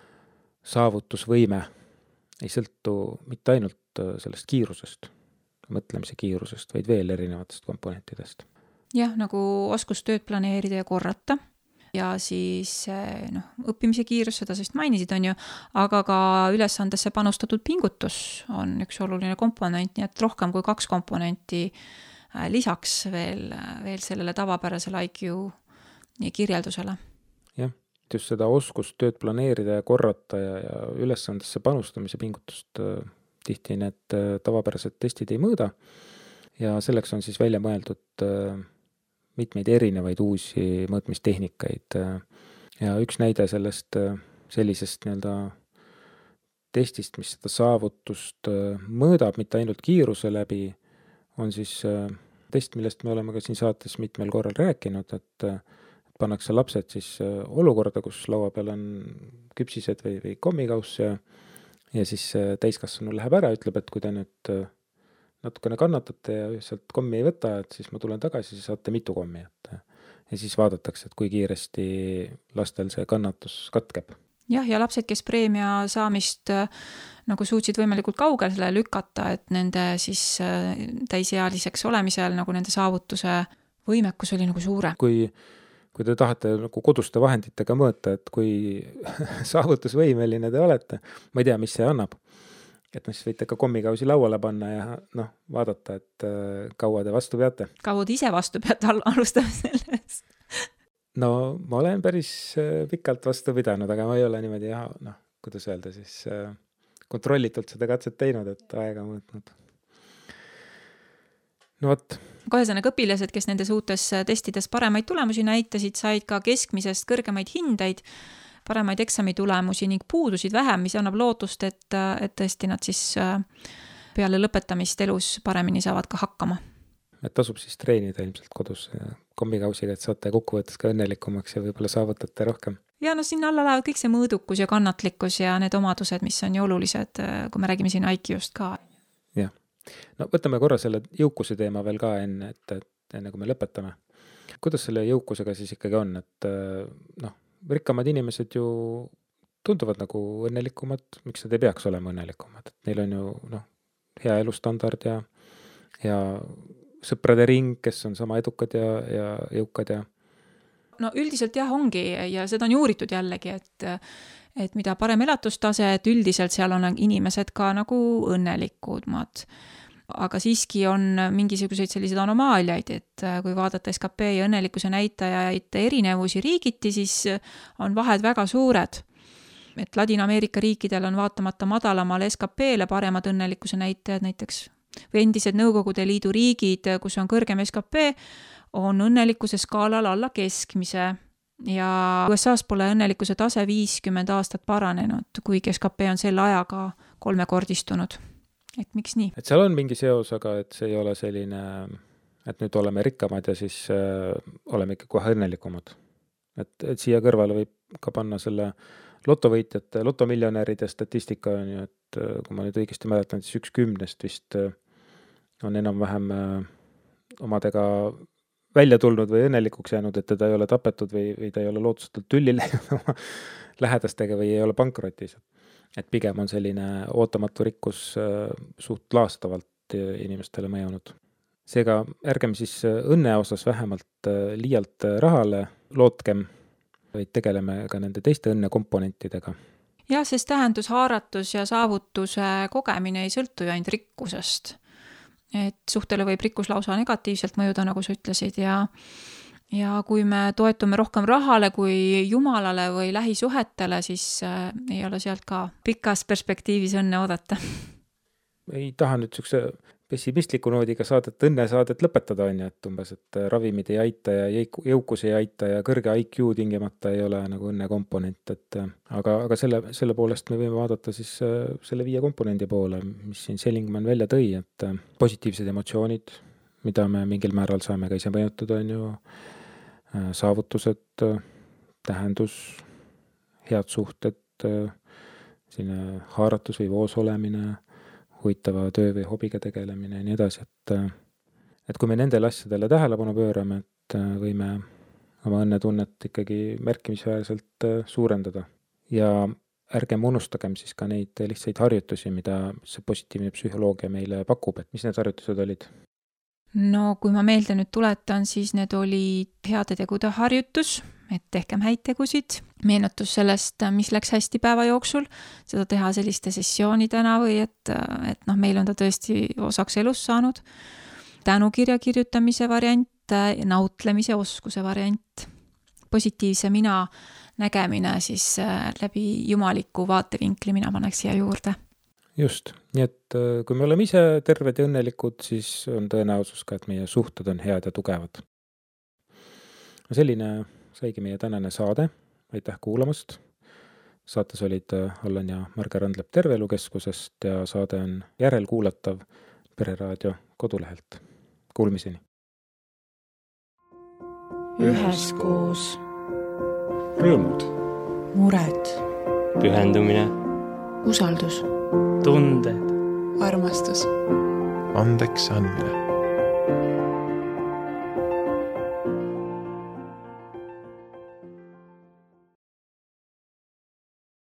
saavutusvõime ei sõltu mitte ainult sellest kiirusest, mõtlemise kiirusest, vaid veel erinevatest komponentidest. Jah, nagu oskus tööd planeerida ja korrata. Ja siis õppimise kiirus, seda sest mainisid on ju, aga ka ülesandesse panustatud pingutus on üks oluline komponent, nii et rohkem kui 2 komponenti lisaks veel sellele tavapärasele IQ kirjeldusele. Jah, just seda oskust tööd planeerida ja korrata ja ülesandesse panustamise pingutust tihti need tavapärased testid ei mõõda ja selleks on siis välja mõeldud mitmeid erinevaid uusi mõõtmistehnikaid ja üks näide sellisest nii-öelda testist, mis seda saavutust mõõdab mitte ainult kiiruse läbi, on siis test, millest me oleme ka siin saates mitmel korral rääkinud, et pannakse lapsed siis olukorda, kus laua peal on küpsised või kommikauss ja siis täiskasvanu läheb ära, ütleb, et kui te nüüd natukene kannatate ja sealt kommi ei võta, et siis ma tulen tagasi, siis saate mitu kommi. Ja siis vaadatakse, et kui kiiresti lastel see kannatus katkeb. Jah, ja lapsed, kes preemia saamist nagu suutsid võimalikult kaugele lükata, et nende siis täisealiseks olemisel nagu nende saavutuse võimekus oli nagu suure. Kui te tahate nagu koduste vahenditega mõõta, et kui saavutusvõimeline te olete, ma ei tea, mis see annab. Et siis võite ka kommikausi lauale panna ja vaadata, et kaua te vastu peate. Kaua te ise vastu peate, alustame sellest? No ma olen päris pikalt vastu pidanud, aga ma ei ole niimoodi, kuidas öelda, siis kontrollitult seda katset teinud, et aega mõõtnud. No võt. Kohesõnaga õpilased, kes nendes uutes testides paremaid tulemusi näitasid, said ka keskmisest kõrgemaid hindeid, paremaid eksamitulemusi ning puudusid vähem, mis annab lootust, et tõesti nad siis peale lõpetamist elus paremini saavad ka hakkama. Et tasub siis treenida ilmselt kodus kommikausiga, et saate kokkuvõttes ka õnnelikumaks ja võib-olla saavutate rohkem. Ja sinna alla lähevad kõik see mõõdukus ja kannatlikkus ja need omadused, mis on ju olulised, kui me räägime siin IQ-st ka. Jah. No võtame korra selle jõukuse teema veel ka enne kui me lõpetame. Kuidas selle jõukusega siis ikkagi on, et rikkamad inimesed ju tunduvad nagu õnnelikumad, miks nad ei peaks olema õnnelikumad, et neil on ju hea elustandard ja sõprade ring, kes on sama edukad ja jõukad ja no üldiselt jah ongi ja seda on uuritud jällegi, et mida parem elatustase, et üldiselt seal on inimesed ka nagu õnnelikumad. Aga siiski on mingisuguseid selliseid anomaaliaid, et kui vaadata SKP ja õnnelikkuse näitajaid erinevusi riigiti, siis on vahed väga suured. Et Ladina-Ameerika riikidel on vaatamata madalamale SKP-le paremad õnnelikkuse näitajad näiteks või endised Nõukogude Liidu riigid, kus on kõrgem SKP, on õnnelikkuse skaalal alla keskmise ja USA's pole õnnelikkuse tase 50 aastat paranenud, kuigi SKP on selle ajaga 3-kordistunud. Et miks nii? Et seal on mingi seos, aga et see ei ole selline, et nüüd oleme rikkamad ja siis oleme ikka kohe õnnelikumad. Et siia kõrvale võib ka panna selle lotovõitjate, lotomiljonäride statistika on ju, et kui ma nüüd õigesti mäletan, siis 1/10 vist on enam-vähem omadega välja tulnud või õnnelikuks jäänud, et teda ei ole tapetud või ta ei ole lootusetult tülli läinud oma lähedastega või ei ole pankrotis. Et pigem on selline ootamatu rikkus suht laastavalt inimestele mõjunud. Seega ärgem siis õnne osas vähemalt liialt rahale lootkem, vaid tegeleme ka nende teiste õnne komponentidega. Ja, sest tähendus, haaratus ja saavutuse kogemine ei sõltu ju ainult rikkusest. Et suhtele võib rikkus lausa negatiivselt mõjuda, nagu sa ütlesid, ja kui me toetume rohkem rahale kui jumalale või lähisuhetele, siis ei ole sealt ka pikas perspektiivis õnne oodata. Ei taha nüüd sükse pessimistliku noodiga õnnesaadet lõpetada on ju, et umbes, et ravimid ei aita ja jõukus ei aita ja kõrge IQ tingimata ei ole nagu õnne komponent, aga selle poolest me võime vaadata siis selle 5 komponendi poole, mis siin Seligman välja tõi, et positiivsed emotsioonid, mida me mingil määral saame ka ise mõjutada, on ju, saavutused, tähendus, head suhted, selline haaratus või voos olemine, huvitava töö või hobiga tegelemine ja nii edasi, et kui me nendele asjadele tähelepanu pöörame, et võime oma õnnetunnet ikkagi märkimisväärselt suurendada. Ja ärgem unustagem siis ka neid lihtsaid harjutusi, mida see positiivne psühholoogia meile pakub, et mis need harjutused olid? No kui ma meelde nüüd tuletan, siis need olid heade tegude harjutus, et tehkem häid tegusid, meenutus sellest, mis läks hästi päeva jooksul, seda teha selliste sessioonidena või et meil on ta tõesti osaks elust saanud, tänukirja kirjutamise variant, nautlemise oskuse variant, positiivse mina nägemine siis läbi jumaliku vaatevinkli mina paneks siia juurde. Just, nii et kui me oleme ise terved ja õnnelikud, siis on tõenäosus ka, et meie suhted on head ja tugevad. Selline saigi meie tänane saade, aitäh kuulamast. Saates olid Allan ja Marge Randlep Terveelukeskusest ja saade on järelkuulatav Pereraadio kodulehelt. Kuulmiseni! Üheskoos. Rõõmud. Mured. Pühendumine. Usaldus. Tunded. Armastus. Andeks andmine.